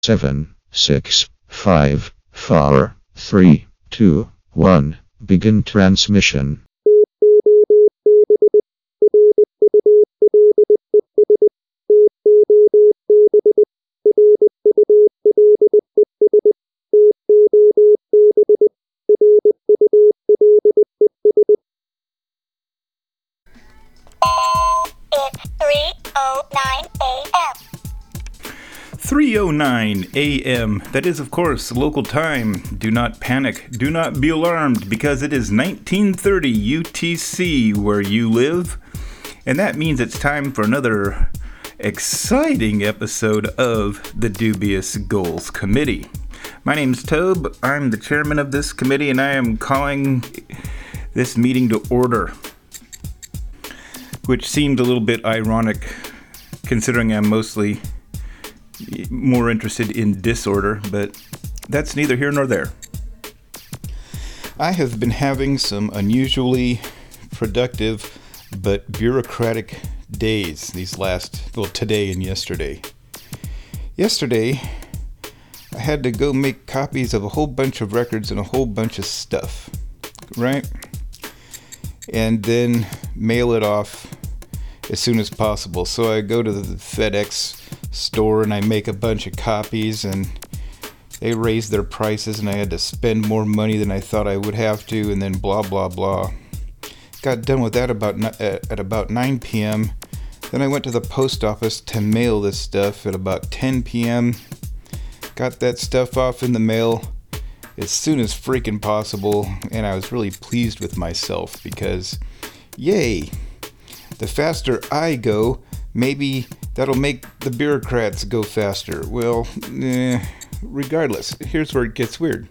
Seven, six, five, four, three, two, one. Begin transmission. It's 3:09 a.m. 3:09 a.m. That is, of course, local time. Do not panic. Do not be alarmed, because it is 1930 UTC where you live. And that means it's time for another exciting episode of the Dubious Goals Committee. My name's Tobe. I'm the chairman of this committee, and I am calling this meeting to order, which seemed a little bit ironic considering I'm mostly more interested in disorder, but that's neither here nor there. I have been having some unusually productive but bureaucratic days these today and yesterday. Yesterday, I had to go make copies of a whole bunch of records and a whole bunch of stuff, right? And then mail it off as soon as possible. So I go to the FedEx store and I make a bunch of copies, and they raised their prices and I had to spend more money than I thought I would have to, and then blah blah blah. Got done with that at about 9 p.m. Then I went to the post office to mail this stuff at about 10 p.m. Got that stuff off in the mail as soon as freaking possible, and I was really pleased with myself because, yay, the faster I go, maybe that'll make the bureaucrats go faster. Well, regardless, here's where it gets weird.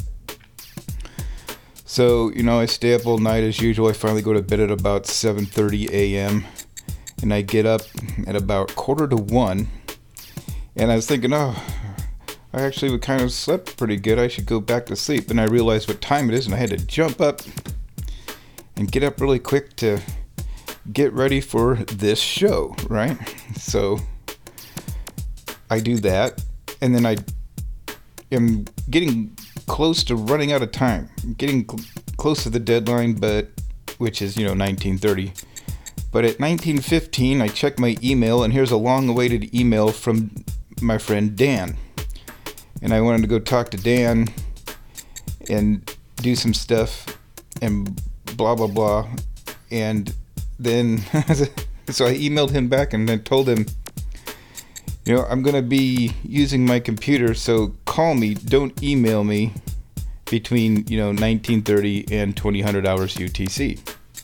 So, I stay up all night as usual. I finally go to bed at about 7:30 a.m. and I get up at about 12:45, and I was thinking, I actually kind of slept pretty good. I should go back to sleep. And I realized what time it is, and I had to jump up and get up really quick to get ready for this show, right? So I do that, and then I am getting close to running out of time, getting close to the deadline, but which is 19:30. But at 19:15, I check my email, and here's a long-awaited email from my friend Dan. And I wanted to go talk to Dan and do some stuff and blah blah blah. And then so I emailed him back and I told him, I'm going to be using my computer, so call me, don't email me between 1930 and 2000 hours UTC.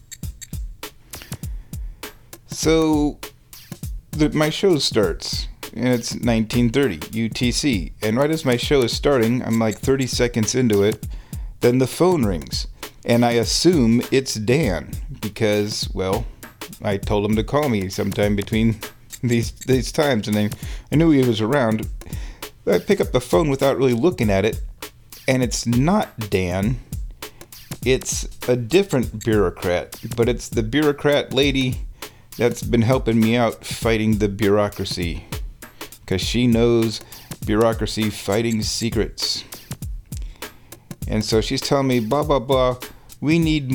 So my show starts, and it's 1930 UTC, and right as my show is starting, I'm like 30 seconds into it, then the phone rings, and I assume it's Dan, because, well, I told him to call me sometime between these times, and I knew he was around. I pick up the phone without really looking at it, and it's not Dan. It's a different bureaucrat, but it's the bureaucrat lady that's been helping me out fighting the bureaucracy, because she knows bureaucracy fighting secrets. And so she's telling me, blah blah blah, we need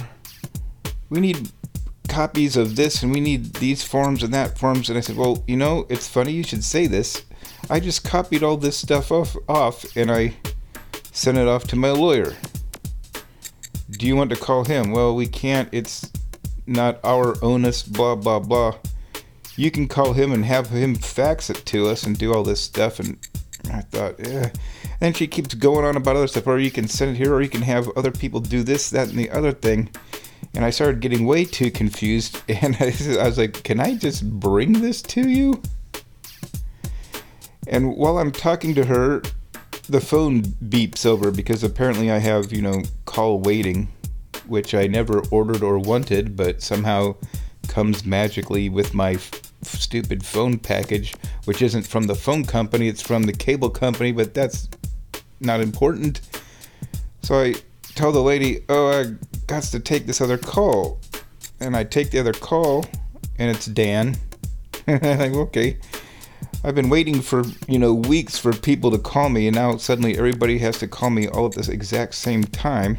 copies of this, and we need these forms and that forms. And I said, well, it's funny you should say this. I just copied all this stuff off and I sent it off to my lawyer. Do you want to call him? Well, we can't. It's not our onus, blah blah blah. You can call him and have him fax it to us and do all this stuff. And I thought, yeah. And she keeps going on about other stuff, or you can send it here, or you can have other people do this, that, and the other thing. And I started getting way too confused, and I was like, can I just bring this to you? And while I'm talking to her, the phone beeps over, because apparently I have, call waiting, which I never ordered or wanted, but somehow comes magically with my stupid phone package, which isn't from the phone company, it's from the cable company, but that's not important. So I tell the lady, I got to take this other call. And I take the other call, and it's Dan. And I'm like, okay. I've been waiting for, weeks for people to call me, and now suddenly everybody has to call me all at the exact same time.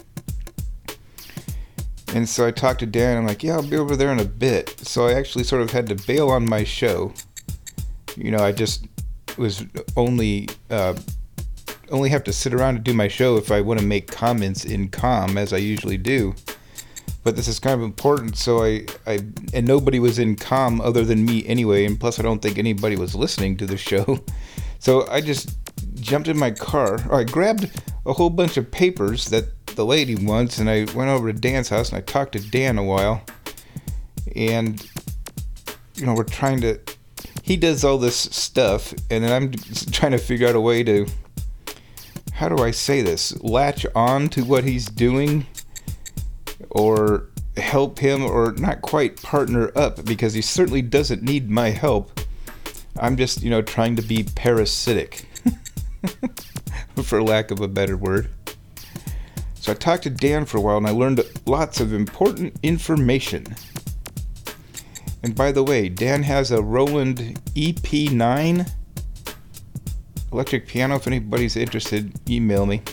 And so I talked to Dan, I'm like, yeah, I'll be over there in a bit. So I actually sort of had to bail on my show. I just was only have to sit around and do my show if I want to make comments in COM, as I usually do. But this is kind of important, so and nobody was in COM other than me anyway, and plus I don't think anybody was listening to the show. So I just jumped in my car. I grabbed a whole bunch of papers that the lady wants, and I went over to Dan's house, and I talked to Dan a while. And, we're trying to... He does all this stuff, and then I'm trying to figure out a way to... How do I say this? Latch on to what he's doing, or help him, or not quite partner up, because he certainly doesn't need my help. I'm just, trying to be parasitic, for lack of a better word. So I talked to Dan for a while, and I learned lots of important information. And by the way, Dan has a Roland EP9 electric piano. If anybody's interested, email me.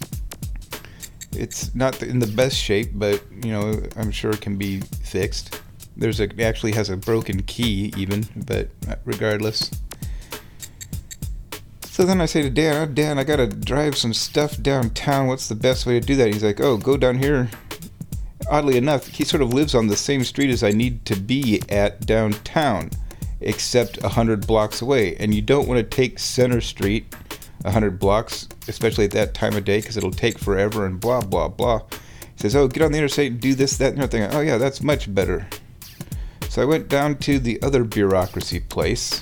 It's not in the best shape, but, I'm sure it can be fixed. It actually has a broken key even, but regardless. So then I say to Dan, Dan, I gotta drive some stuff downtown. What's the best way to do that? He's like, go down here. Oddly enough, he sort of lives on the same street as I need to be at downtown, except 100 blocks away. And you don't want to take Center Street 100 blocks, especially at that time of day, because it'll take forever and blah, blah, blah. He says, get on the interstate and do this, that, and everything. Oh, yeah, that's much better. So I went down to the other bureaucracy place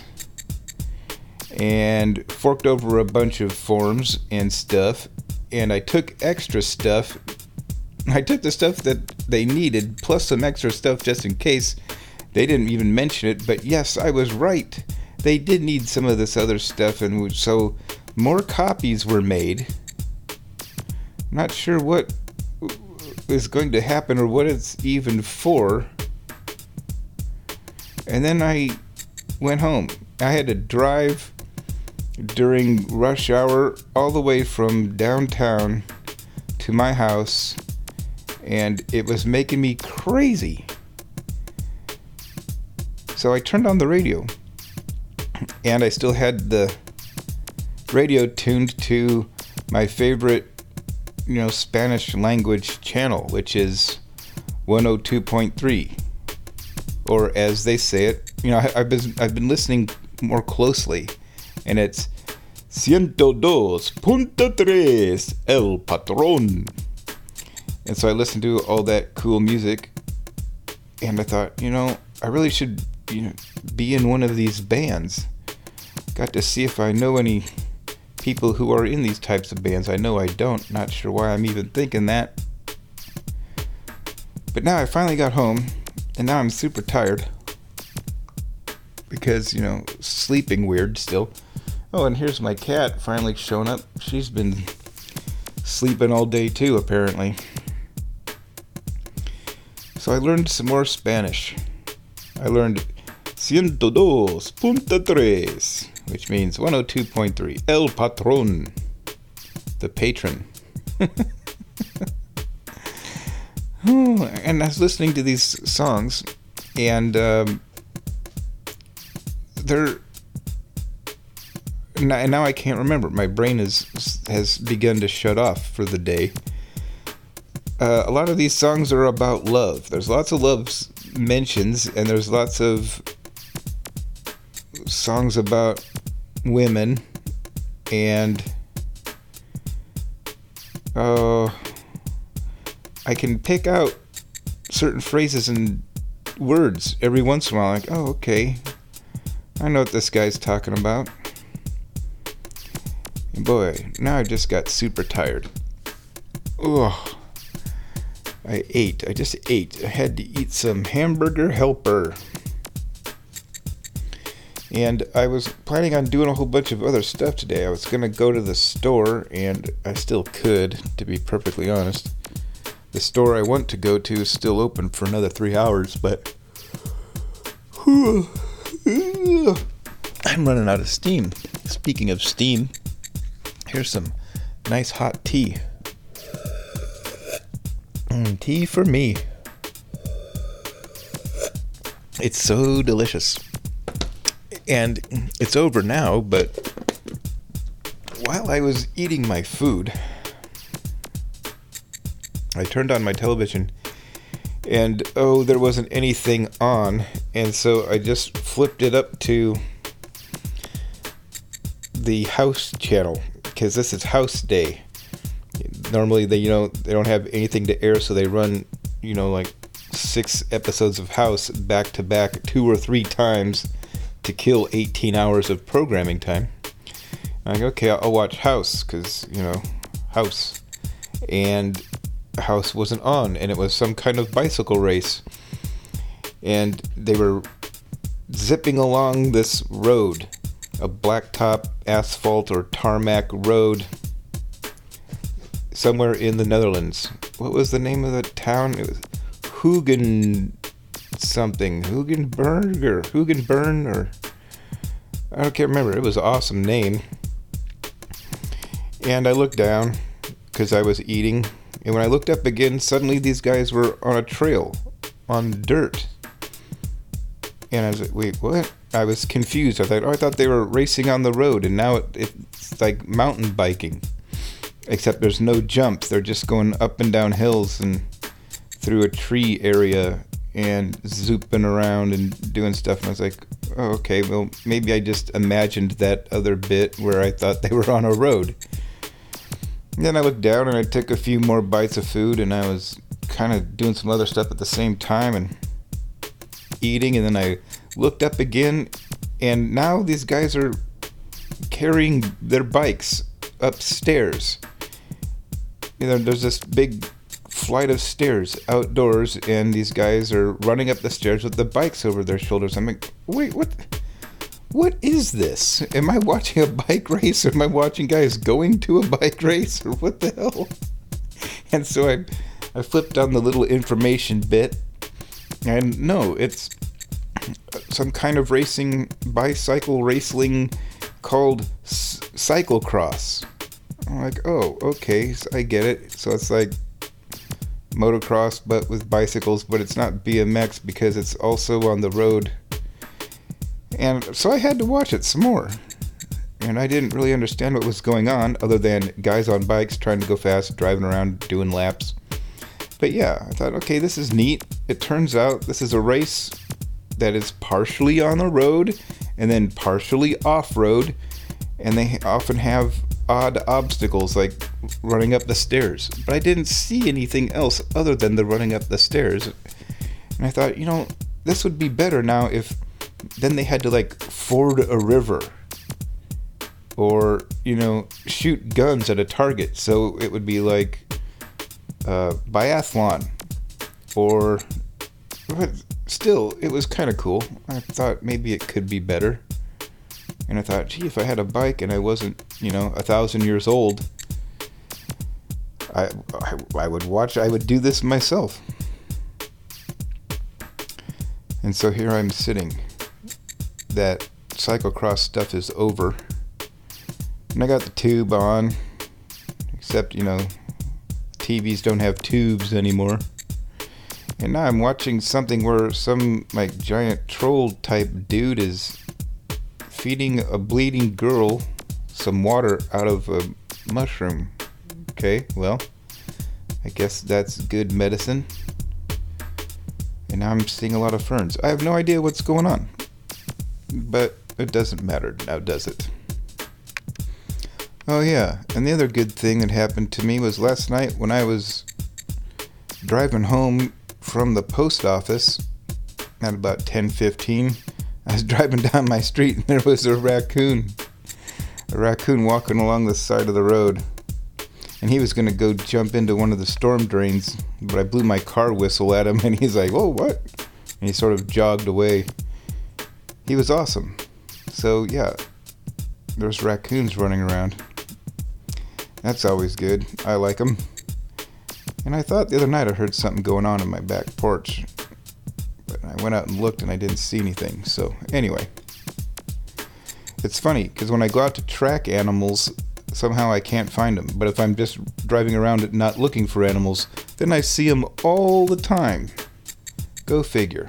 and forked over a bunch of forms and stuff, and I took extra stuff. I took the stuff that they needed, plus some extra stuff just in case. They didn't even mention it, but yes, I was right. They did need some of this other stuff, and so more copies were made. I'm not sure what is going to happen or what it's even for. And then I went home. I had to drive during rush hour all the way from downtown to my house, and it was making me crazy. So I turned on the radio, and I still had the radio tuned to my favorite, Spanish language channel, which is 102.3, or as they say it. I've been listening more closely, and it's 102.3 El Patron. And so I listened to all that cool music, and I thought, I really should, be in one of these bands. Got to see if I know any people who are in these types of bands. I know I don't. Not sure why I'm even thinking that. But now I finally got home, and now I'm super tired. Because, sleeping weird still. Oh, and here's my cat finally showing up. She's been sleeping all day too, apparently. So I learned some more Spanish. I learned 102.3, which means 102.3. El Patron, the patron. And I was listening to these songs, and they're... And now I can't remember. My brain has begun to shut off for the day. A lot of these songs are about love. There's lots of love mentions, and there's lots of songs about women, and I can pick out certain phrases and words every once in a while. Like, oh, okay, I know what this guy's talking about. And boy, now I just got super tired. Ugh. I just ate. I had to eat some hamburger helper. And I was planning on doing a whole bunch of other stuff today. I was going to go to the store, and I still could, to be perfectly honest. The store I want to go to is still open for another 3 hours, but... I'm running out of steam. Speaking of steam, here's some nice hot tea. Tea for me. It's so delicious. And it's over now, but while I was eating my food, I turned on my television and there wasn't anything on, and so I just flipped it up to the House channel because this is House Day. Normally they don't have anything to air, so they run like 6 episodes of House back to back 2 or 3 times to kill 18 hours of programming time. I'm like, okay, I'll watch House because House. And House wasn't on, and it was some kind of bicycle race, and they were zipping along this road, a blacktop asphalt or tarmac road somewhere in the Netherlands. What was the name of the town? It was Hoogenburg, or I can't remember. It was an awesome name. And I looked down because I was eating, and when I looked up again, suddenly these guys were on a trail, on dirt. And I was like, wait, what? I was confused. I thought they were racing on the road, and now it's like mountain biking. Except there's no jumps. They're just going up and down hills and through a tree area and zooping around and doing stuff. And I was like, oh, okay, well, maybe I just imagined that other bit where I thought they were on a road. And then I looked down and I took a few more bites of food, and I was kind of doing some other stuff at the same time and eating. And then I looked up again, and now these guys are carrying their bikes upstairs. There's this big flight of stairs outdoors, and these guys are running up the stairs with the bikes over their shoulders. I'm like, wait, what is this? Am I watching a bike race, or am I watching guys going to a bike race, or what the hell? And so I flipped on the little information bit, and no, it's some kind of bicycle racing called cyclocross. I'm like, oh, okay, so I get it. So it's like motocross, but with bicycles, but it's not BMX because it's also on the road. And so I had to watch it some more. And I didn't really understand what was going on, other than guys on bikes trying to go fast, driving around, doing laps. But yeah, I thought, okay, this is neat. It turns out this is a race that is partially on the road and then partially off-road. And they often have odd obstacles like running up the stairs, but I didn't see anything else other than the running up the stairs. And I thought, this would be better now if then they had to like ford a river or shoot guns at a target, so it would be like biathlon. But still, it was kind of cool. I thought maybe it could be better. And I thought, gee, if I had a bike and I wasn't, 1,000 years old, I would do this myself. And so here I'm sitting. That cyclocross stuff is over. And I got the tube on, except, TVs don't have tubes anymore. And now I'm watching something where some giant troll type dude is feeding a bleeding girl some water out of a mushroom. Okay, well, I guess that's good medicine. And now I'm seeing a lot of ferns. I have no idea what's going on, but it doesn't matter now, does it? Oh yeah, and the other good thing that happened to me was last night when I was driving home from the post office at about 10:15. I was driving down my street and there was a raccoon walking along the side of the road. And he was going to go jump into one of the storm drains, but I blew my car whistle at him and he's like, "Whoa, what?" And he sort of jogged away. He was awesome. So yeah, there's raccoons running around. That's always good. I like them. And I thought the other night I heard something going on in my back porch. But I went out and looked and I didn't see anything. So anyway. It's funny, because when I go out to track animals, somehow I can't find them. But if I'm just driving around and not looking for animals, then I see them all the time. Go figure.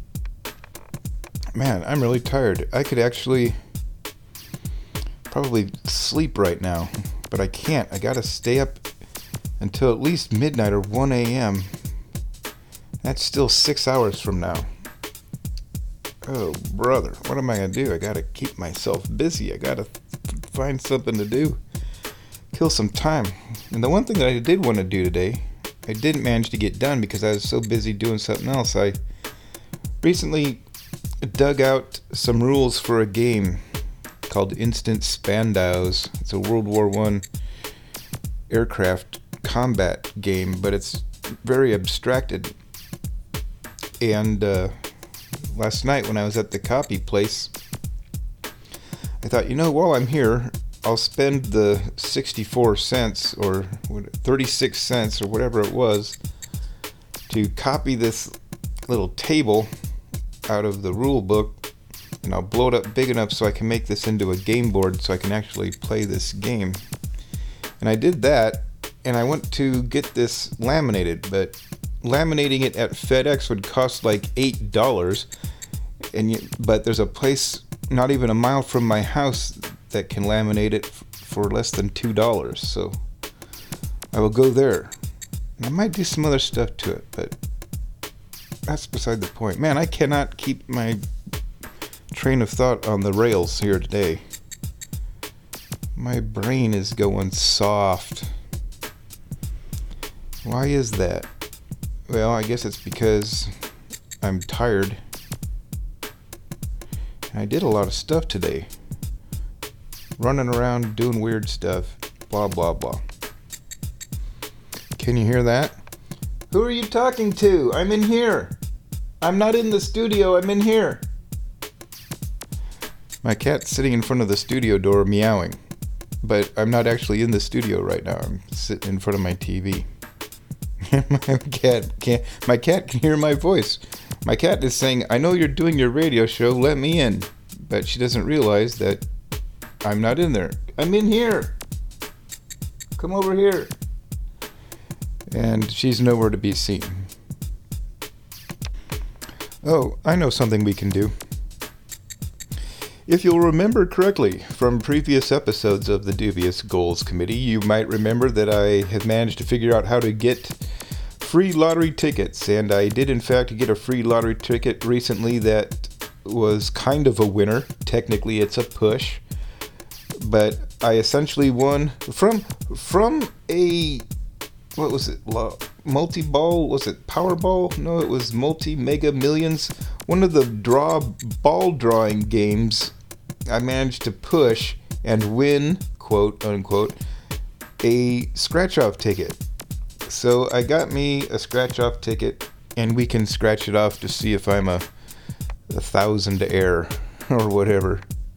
Man, I'm really tired. I could actually probably sleep right now, but I can't. I gotta stay up until at least midnight or 1 a.m. That's still 6 hours from now. Oh, brother, what am I gonna do? I gotta keep myself busy. I gotta find something to do. Kill some time. And the one thing that I did want to do today, I didn't manage to get done because I was so busy doing something else. I recently dug out some rules for a game called Instant Spandaus. It's a World War I aircraft combat game, but it's very abstracted. And last night when I was at the copy place, I thought, while I'm here, I'll spend the 64 cents or 36 cents or whatever it was to copy this little table out of the rule book, and I'll blow it up big enough so I can make this into a game board so I can actually play this game. And I did that, and I went to get this laminated, but laminating it at FedEx would cost like $8, but there's a place not even a mile from my house that can laminate it for less than $2, so I will go there. And I might do some other stuff to it, but that's beside the point. Man, I cannot keep my train of thought on the rails here today. My brain is going soft. Why is that? Well, I guess it's because I'm tired. And I did a lot of stuff today. Running around doing weird stuff. Blah, blah, blah. Can you hear that? Who are you talking to? I'm in here. I'm not in the studio. I'm in here. My cat's sitting in front of the studio door meowing. But I'm not actually in the studio right now. I'm sitting in front of my TV. My cat can hear my voice. My cat is saying, I know you're doing your radio show, let me in. But she doesn't realize that I'm not in there. I'm in here. Come over here. And she's nowhere to be seen. Oh, I know something we can do. If you'll remember correctly from previous episodes of the Dubious Goals Committee, you might remember that I have managed to figure out how to get free lottery tickets, and I did in fact get a free lottery ticket recently that was kind of a winner. Technically it's a push, but I essentially won from a, what was it, multi-ball, was it Powerball? No, it was Multi-Mega Millions. One of the ball drawing games. I managed to push and win, quote unquote, a scratch-off ticket. So I got me a scratch-off ticket, and we can scratch it off to see if I'm a 1,000 heir or whatever.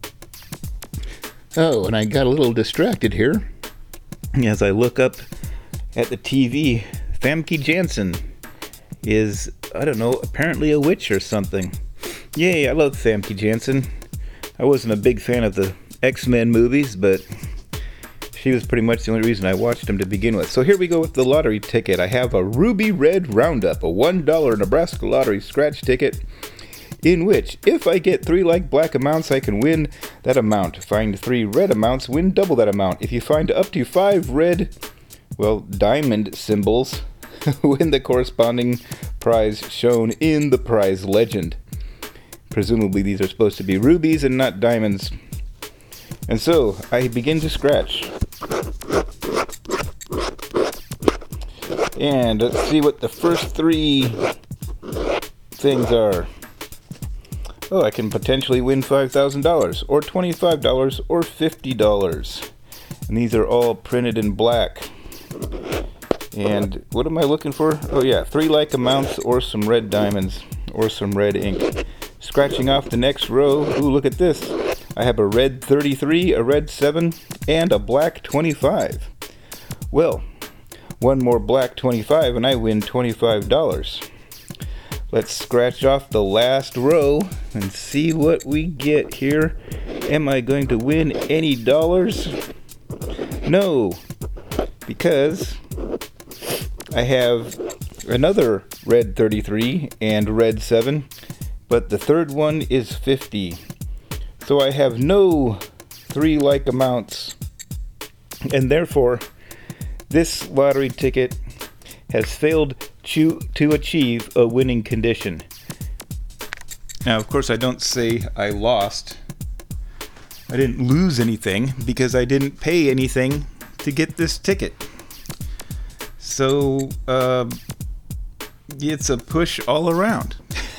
Oh, and I got a little distracted here as I look up at the TV. Famke Janssen is, I don't know, apparently a witch or something. Yay, I love Famke Janssen. I wasn't a big fan of the X-Men movies, but she was pretty much the only reason I watched them to begin with. So here we go with the lottery ticket. I have a Ruby Red Roundup, a $1 Nebraska lottery scratch ticket, in which, if I get 3 like black amounts, I can win that amount. Find 3 red amounts, win double that amount. If you find up to 5 red, diamond symbols, win the corresponding prize shown in the prize legend. Presumably these are supposed to be rubies and not diamonds. And so, I begin to scratch. And let's see what the first 3 things are. Oh, I can potentially win $5,000, or $25, or $50. And these are all printed in black. And what am I looking for? Oh yeah, 3 like amounts, or some red diamonds, or some red ink. Scratching off the next row. Ooh, look at this. I have a red 33, a red 7, and a black 25. Well, one more black 25 and I win $25. Let's scratch off the last row and see what we get here. Am I going to win any dollars? No, because I have another red 33 and red 7, but the third one is 50. So I have no 3 like amounts, and therefore this lottery ticket has failed to achieve a winning condition. Now, of course, I don't say I lost. I didn't lose anything because I didn't pay anything to get this ticket. So, it's a push all around.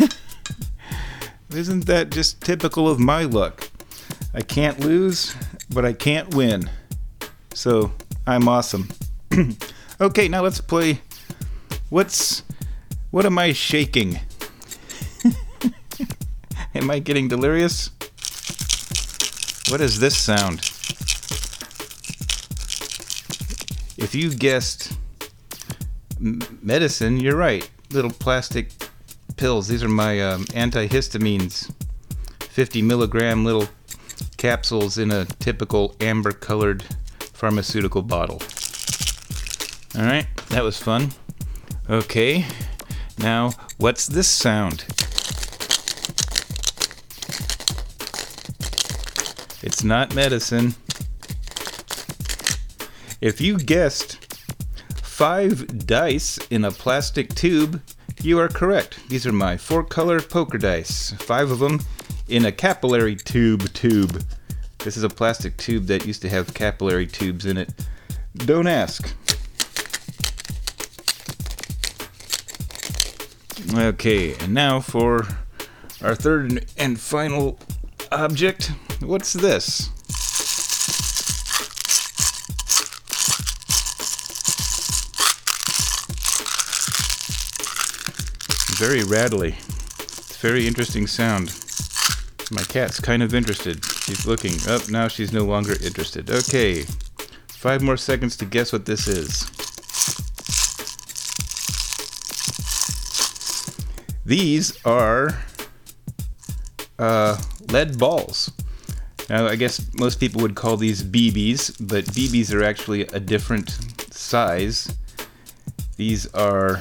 Isn't that just typical of my luck? I can't lose, but I can't win. So, I'm awesome. Okay, now let's play. What am I shaking? Am I getting delirious? What is this sound? If you guessed medicine, you're right. Little plastic pills. These are my antihistamines. 50 milligram little capsules in a typical amber colored pharmaceutical bottle. Alright, that was fun. Okay, now what's this sound? It's not medicine. If you guessed 5 dice in a plastic tube, you are correct. These are my 4-color poker dice. 5 of them in a capillary tube. This is a plastic tube that used to have capillary tubes in it. Don't ask. Okay, and now for our third and final object. What's this? Very rattly. It's a very interesting sound. My cat's kind of interested. She's looking up. Now she's no longer interested. Okay. 5 more seconds to guess what this is. These are lead balls. Now, I guess most people would call these BBs, but BBs are actually a different size. These are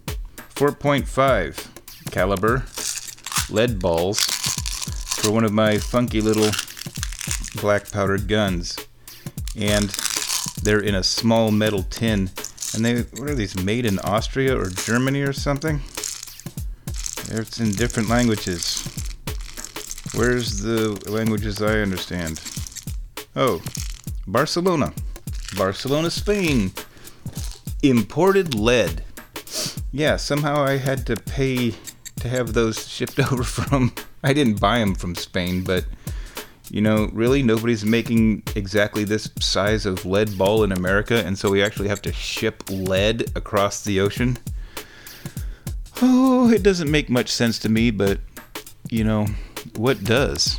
4.5 caliber lead balls for one of my funky little black powder guns. And they're in a small metal tin. And what are these, made in Austria or Germany or something? It's in different languages. Where's the languages I understand? Oh, Barcelona. Barcelona, Spain. Imported lead. Yeah, somehow I had to pay to have those shipped over from... I didn't buy them from Spain, but... You know, really, nobody's making exactly this size of lead ball in America, and so we actually have to ship lead across the ocean? Oh, it doesn't make much sense to me, but, you know, what does?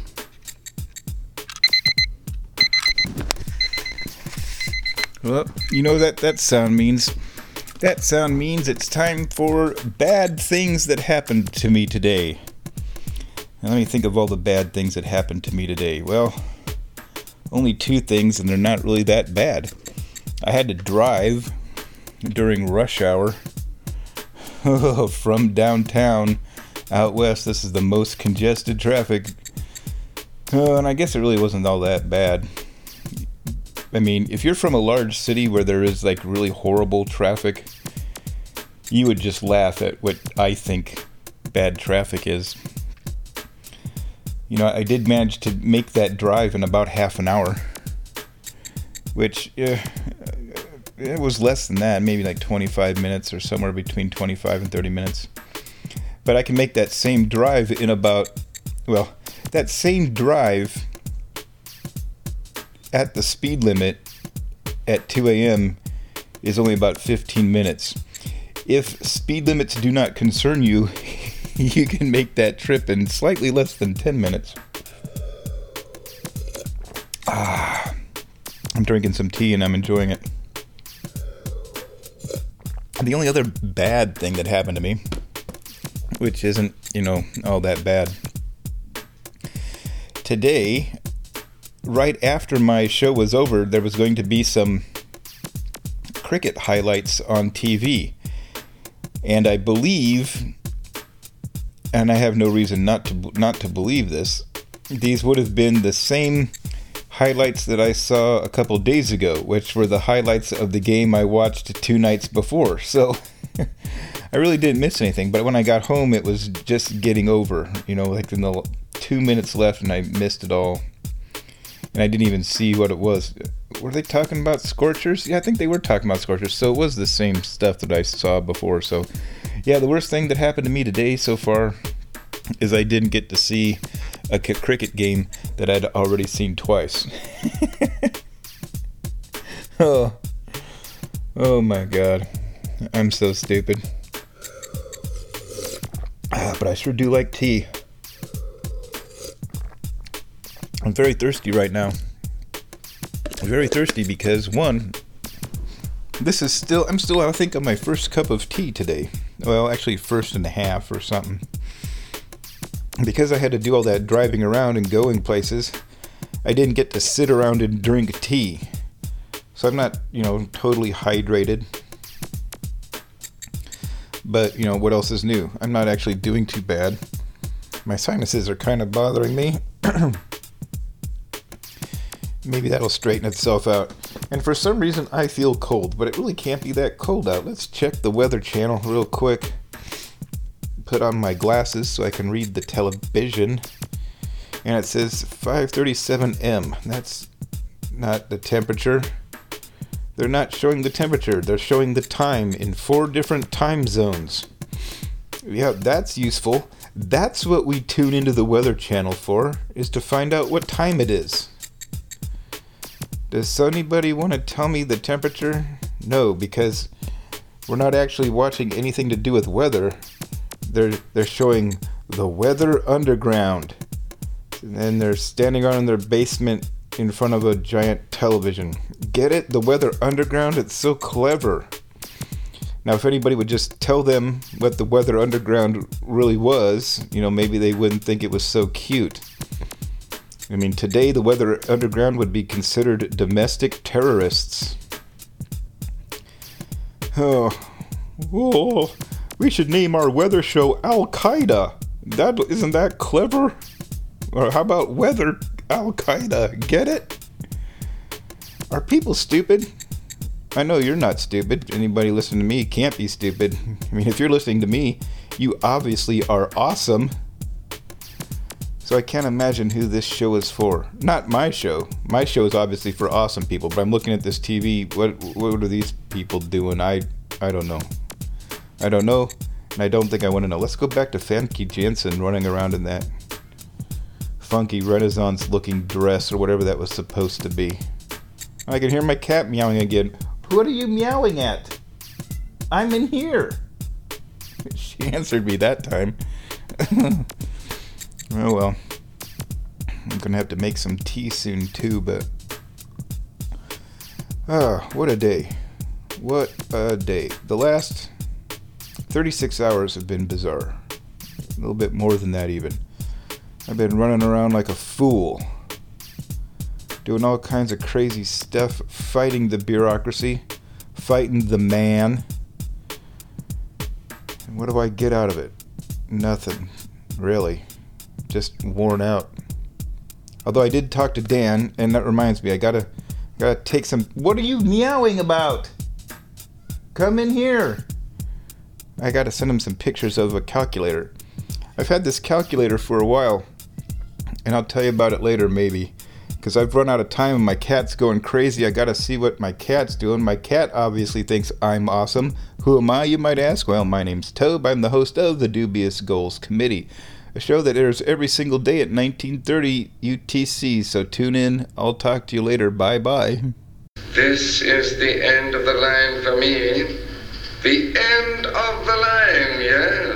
Well, you know what that sound means? That sound means it's time for bad things that happened to me today. Now, let me think of all the bad things that happened to me today. Well, only 2 things, and they're not really that bad. I had to drive during rush hour from downtown out west. This is the most congested traffic. And I guess it really wasn't all that bad. I mean, if you're from a large city where there is like really horrible traffic, you would just laugh at what I think bad traffic is. You know, I did manage to make that drive in about half an hour, which it was less than that, maybe like 25 minutes or somewhere between 25 and 30 minutes. But I can make that same drive in about, well, that same drive at the speed limit at 2 a.m. is only about 15 minutes. If speed limits do not concern you, you can make that trip in slightly less than 10 minutes. I'm drinking some tea and I'm enjoying it. The only other bad thing that happened to me, which isn't, all that bad. Today, right after my show was over, there was going to be some cricket highlights on TV. And I believe, and I have no reason not to believe this, these would have been the same highlights that I saw a couple days ago, which were the highlights of the game I watched 2 nights before. So I really didn't miss anything. But when I got home, it was just getting over, like in the 2 minutes left, and I missed it all. And I didn't even see what it was. Were they talking about Scorchers? Yeah, I think they were talking about Scorchers. So it was the same stuff that I saw before. So yeah, the worst thing that happened to me today so far is I didn't get to see a cricket game that I'd already seen twice. Oh my God. I'm so stupid. But I sure do like tea. I'm very thirsty right now. I'm very thirsty because, one, I'm still, I think, on my first cup of tea today. Well, actually, first and a half or something. Because I had to do all that driving around and going places, I didn't get to sit around and drink tea. So I'm not, totally hydrated. But, what else is new? I'm not actually doing too bad. My sinuses are kind of bothering me. Maybe that'll straighten itself out. And for some reason, I feel cold, but it really can't be that cold out. Let's check the Weather Channel real quick. Put on my glasses so I can read the television. And it says 5:37 M. That's not the temperature. They're not showing the temperature. They're showing the time in 4 different time zones. Yeah, that's useful. That's what we tune into the Weather Channel for, is to find out what time it is. Does anybody want to tell me the temperature? No, because we're not actually watching anything to do with weather. They're showing the Weather Underground. And they're standing around in their basement in front of a giant television. Get it? The Weather Underground? It's so clever. Now, if anybody would just tell them what the Weather Underground really was, maybe they wouldn't think it was so cute. I mean, today the Weather Underground would be considered domestic terrorists. Oh, we should name our weather show Al-Qaeda. Isn't that clever? Or how about Weather Al-Qaeda? Get it? Are people stupid? I know you're not stupid. Anybody listening to me can't be stupid. I mean, if you're listening to me, you obviously are awesome. So I can't imagine who this show is for. Not my show. My show is obviously for awesome people, but I'm looking at this TV. What are these people doing? I don't know. I don't know, and I don't think I want to know. Let's go back to Famke Janssen running around in that funky Renaissance-looking dress or whatever that was supposed to be. I can hear my cat meowing again. What are you meowing at? I'm in here. She answered me that time. Oh well. I'm gonna have to make some tea soon too, but what a day. What a day. The last 36 hours have been bizarre. A little bit more than that even. I've been running around like a fool, doing all kinds of crazy stuff, fighting the bureaucracy, fighting the man. And what do I get out of it? Nothing, really. Just worn out. Although I did talk to Dan, and that reminds me, I gotta take some. What are you meowing about? Come in here. I gotta send him some pictures of a calculator. I've had this calculator for a while, and I'll tell you about it later maybe, because I've run out of time and my cat's going crazy. I gotta see what my cat's doing. My cat obviously thinks I'm awesome. Who am I, you might ask? Well, my name's Tobe. I'm the host of the Dubious Goals Committee, a show that airs every single day at 1930 UTC, so tune in. I'll talk to you later. Bye-bye. This is the end of the line for me. The end of the line, yes.